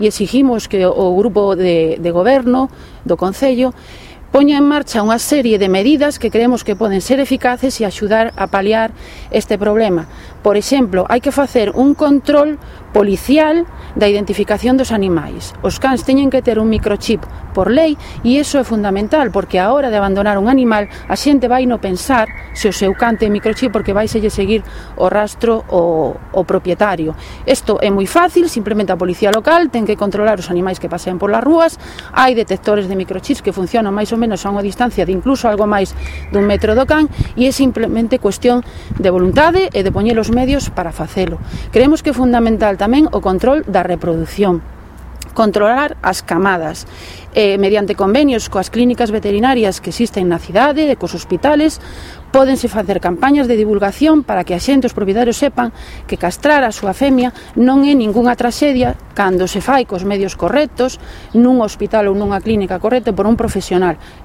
e exigimos que o grupo de goberno do Concello poña en marcha unha serie de medidas que creemos que poden ser eficaces e axudar a paliar este problema. Por exemplo, hai que facer un control policial da identificación dos animais. Os cans teñen que ter un microchip por lei e iso é fundamental, porque a hora de abandonar un animal a xente vai no pensar se o seu can ten microchip porque vai selle seguir o rastro o propietario. Isto é moi fácil, simplemente a policía local ten que controlar os animais que pasean polas rúas, hai detectores de microchips que funcionan máis ou menos a unha distancia de incluso algo máis dun metro do can e é simplemente cuestión de voluntade e de poñer os medios para facelo. Creemos que é fundamental tamén o control da reproducción, controlar as camadas mediante convenios coas clínicas veterinarias que existen na cidade e cos hospitales. Pódense facer campañas de divulgación para que a xente, os propietarios, sepan que castrar a súa femia non é ningunha traxedia cando se fai cos medios correctos, nun hospital ou nunha clínica correcta por un profesional.